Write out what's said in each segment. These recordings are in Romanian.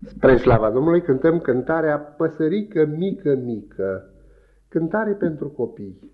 Spre slava Domnului cântăm cântarea Păsărică mică, mică, cântare pentru copii.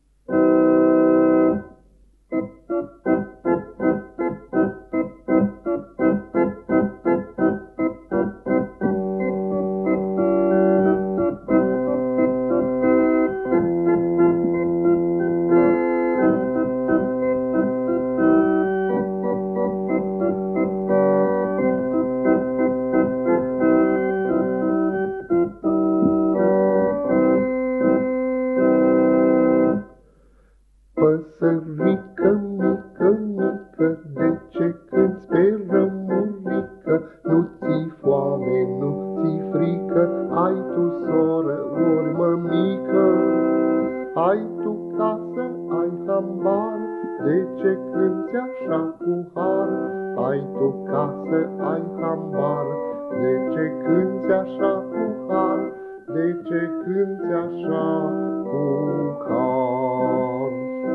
Păsărică mică, mică, de ce cânti pe rămurică? Nu ți foame, nu ți frică, ai tu soră, ori mămică. Ai tu casă, ai hambar, de ce cânti așa cu har? Ai tu casă, ai hambar, de ce cânti așa cu har? De ce cânti așa cu har?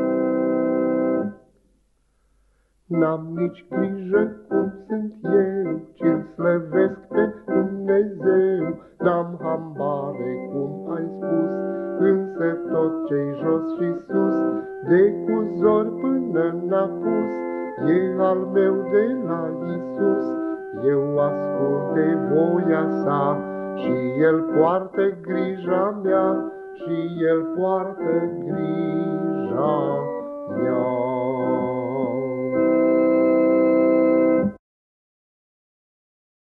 N-am nici grijă cum sunt eu, ci-L slăvesc pe Dumnezeu. N-am hambare, cum ai spus, însă tot ce-i jos și sus, de cu zor până n-apus, e al meu de la Iisus. Eu ascult de voia sa și El poartă grija mea, și El poartă grija mea.